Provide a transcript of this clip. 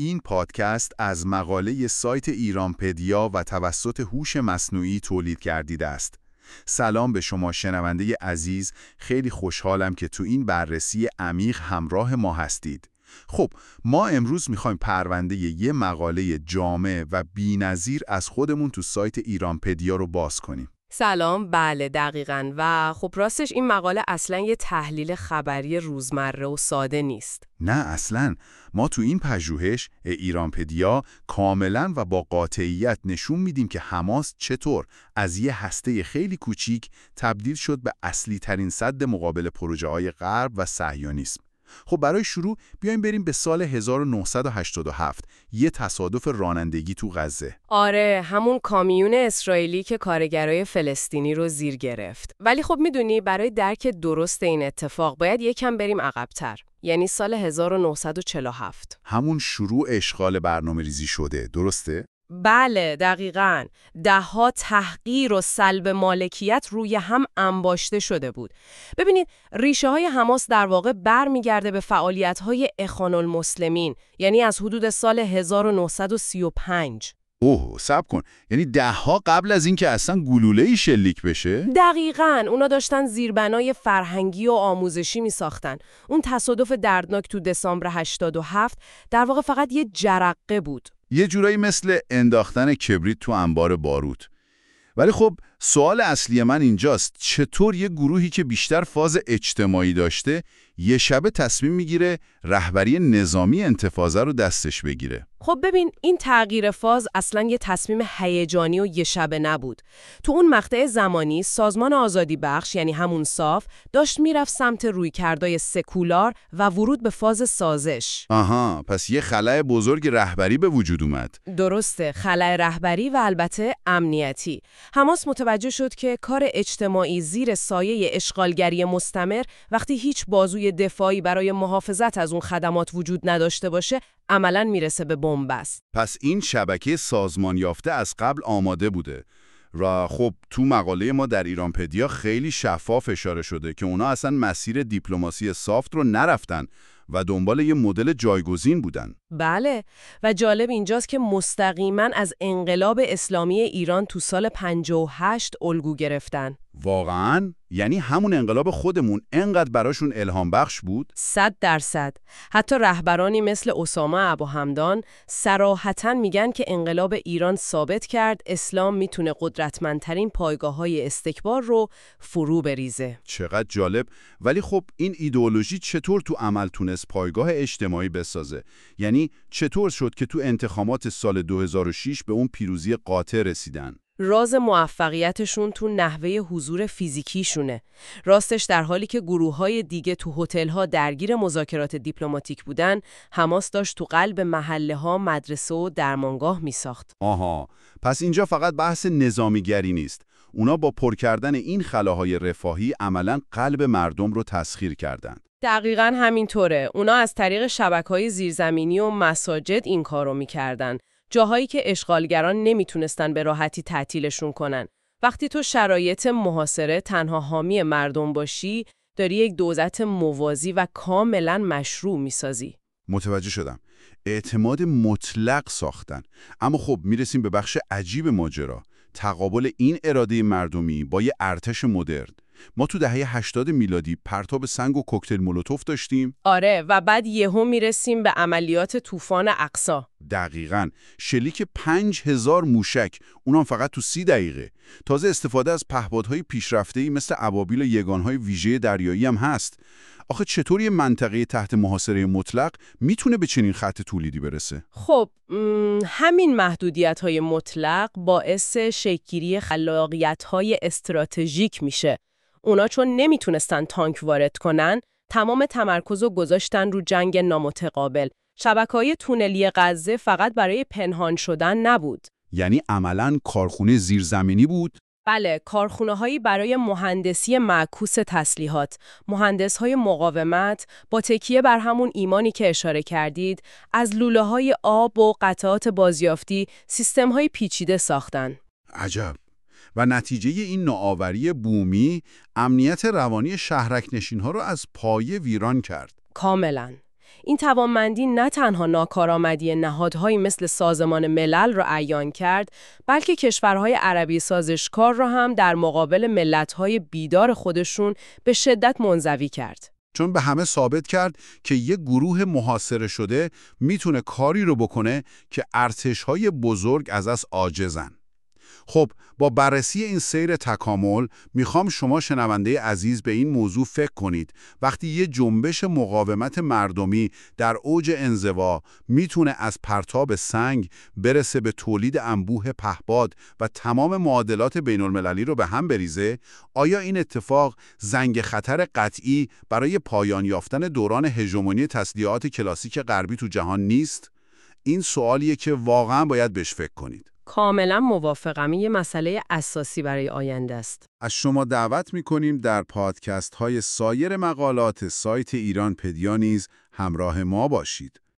این پادکست از مقاله سایت ایرانپدیا و توسط هوش مصنوعی تولید گردیده است. سلام به شما شنونده عزیز، خیلی خوشحالم که تو این بررسی عمیق همراه ما هستید. خب، ما امروز میخوایم پرونده یه مقاله جامع و بی‌نظیر از خودمون تو سایت ایرانپدیا رو باز کنیم. سلام، بله دقیقاً. و خب راستش این مقاله اصلاً یه تحلیل خبری روزمره و ساده نیست. نه اصلاً، ما تو این پژوهش ایرانپدیا کاملاً و با قاطعیت نشون میدیم که حماس چطور از یه هسته خیلی کوچیک تبدیل شد به اصلی ترین سد مقابل پروژه‌های غرب و صهیونیسم. خب برای شروع بیایم بریم به سال 1987، یه تصادف رانندگی تو غزه. آره، همون کامیون اسرائیلی که کارگرای فلسطینی رو زیر گرفت. ولی خب میدونی برای درک درست این اتفاق باید یکم بریم عقب‌تر. یعنی سال 1947. همون شروع اشغال برنامه‌ریزی شده، درسته؟ بله، دقیقاً. ده‌ها تحقیر و سلب مالکیت روی هم انباشته شده بود. ببینید، ریشه های حماس در واقع برمیگرده به فعالیت های اخوان المسلمین، یعنی از حدود سال 1935. اوه، صبر کن. یعنی ده‌ها قبل از اینکه اصلا گلوله‌ای شلیک بشه؟ دقیقاً. اونا داشتن زیربنای فرهنگی و آموزشی می ساختن. اون تصادف دردناک تو دسامبر 87 در واقع فقط یه جرقه بود. یه جورایی مثل انداختن کبریت تو انبار باروت. ولی خب سوال اصلی من اینجاست، چطور یه گروهی که بیشتر فاز اجتماعی داشته یه شبه تصمیم میگیره رهبری نظامی انتفاضه رو دستش بگیره؟ خب ببین، این تغییر فاز اصلاً یه تصمیم هیجانی و یه شبه نبود. تو اون مقطع زمانی سازمان آزادی بخش، یعنی همون صاف، داشت میرفت سمت رویکردای سکولار و ورود به فاز سازش. آها، پس یه خلأ بزرگ رهبری به وجود اومد. درسته، خلأ رهبری و البته امنیتی. حماس متوجه شد که کار اجتماعی زیر سایه اشغالگری مستمر، وقتی هیچ بازوی دفاعی برای محافظت از اون خدمات وجود نداشته باشه، عملاً میرسه به بنبست. پس این شبکه سازمان یافته از قبل آماده بوده. و خب تو مقاله ما در ایرانپدیا خیلی شفاف اشاره شده که اونا اصلا مسیر دیپلماسی سافت رو نرفتن و دنبال یه مدل جایگزین بودن. بله، و جالب اینجاست که مستقیما از انقلاب اسلامی ایران تو سال 58 الگو گرفتن. واقعاً؟ یعنی همون انقلاب خودمون انقدر براشون الهام بخش بود؟ 100%. حتی رهبرانی مثل اسامه ابوهمدان صراحتاً میگن که انقلاب ایران ثابت کرد اسلام میتونه قدرتمندترین پایگاه‌های استکبار رو فرو بریزه. چقدر جالب. ولی خب این ایدئولوژی چطور تو عمل تونست پایگاه اجتماعی بسازه؟ یعنی چطور شد که تو انتخابات سال 2006 به اون پیروزی قاطع رسیدن؟ راز موفقیتشون تو نحوه حضور فیزیکیشونه. راستش در حالی که گروه‌های دیگه تو هتل‌ها درگیر مذاکرات دیپلماتیک بودن، حماس داشت تو قلب محله‌ها مدرسه و درمانگاه می‌ساخت. آها، پس اینجا فقط بحث نظامیگری نیست. اونا با پر کردن این خلاهای رفاهی عملاً قلب مردم رو تسخیر کردند. دقیقاً همینطوره. اونا از طریق شبکه‌های زیرزمینی و مساجد این کارو می‌کردن. جاهایی که اشغالگران نمیتونستن به راحتی تعطیلشون کنن. وقتی تو شرایط محاصره تنها حامی مردم باشی، داری یک دوزت موازی و کاملا مشروع میسازی. متوجه شدم. اعتماد مطلق ساختن. اما خب میرسیم به بخش عجیب ماجرا. تقابل این اراده مردمی با یه ارتش مدرن. ما تو دهه 80 میلادی پرتاب سنگ و کوکتل مولوتوف داشتیم. آره، و بعد یهو میرسیم به عملیات طوفان اقصی. دقیقاً. شلیک 5000 موشک، اونم فقط تو 30 دقیقه. تازه استفاده از پهپادهای پیشرفته‌ای مثل ابابیل و یگانهای ویژه دریایی هم هست. آخه چطور یه منطقه تحت محاصره مطلق میتونه به چنین خط تولیدی برسه؟ خب، همین محدودیت‌های مطلق باعث شکل‌گیری خلاقیت‌های استراتژیک میشه. اونا چون نمیتونستن تانک وارد کنن، تمام تمرکز رو گذاشتن رو جنگ نامتقابل. شبکه‌های تونلی غزه فقط برای پنهان شدن نبود. یعنی عملاً کارخونه زیرزمینی بود؟ بله، کارخونه‌هایی برای مهندسی معکوس تسلیحات، مهندس‌های مقاومت، با تکیه بر همون ایمانی که اشاره کردید، از لوله‌های آب و قطعات بازیافتی سیستم‌های پیچیده ساختن. عجب. و نتیجه این نوآوری بومی امنیت روانی شهرک نشین‌ها رو از پایه ویران کرد. کاملاً. این توانمندی نه تنها ناکارآمدی نهادهایی مثل سازمان ملل را عیان کرد، بلکه کشورهای عربی سازشکار را هم در مقابل ملت‌های بیدار خودشون به شدت منزوی کرد. چون به همه ثابت کرد که یک گروه محاصره شده میتونه کاری رو بکنه که ارتش‌های بزرگ ازش عاجزن. خب با بررسی این سیر تکامل میخوام شما شنونده عزیز به این موضوع فکر کنید. وقتی یه جنبش مقاومت مردمی در اوج انزوا میتونه از پرتاب سنگ برسه به تولید انبوه پهپاد و تمام معادلات بین المللی رو به هم بریزه، آیا این اتفاق زنگ خطر قطعی برای پایان یافتن دوران هژمونی تسلیحات کلاسیک غربی تو جهان نیست؟ این سوالیه که واقعا باید بهش فکر کنید. کاملا موافقم. این یه مسئله اساسی برای آینده است. از شما دعوت می‌کنیم در پادکست های سایر مقالات سایت ایران پدیا نیز همراه ما باشید.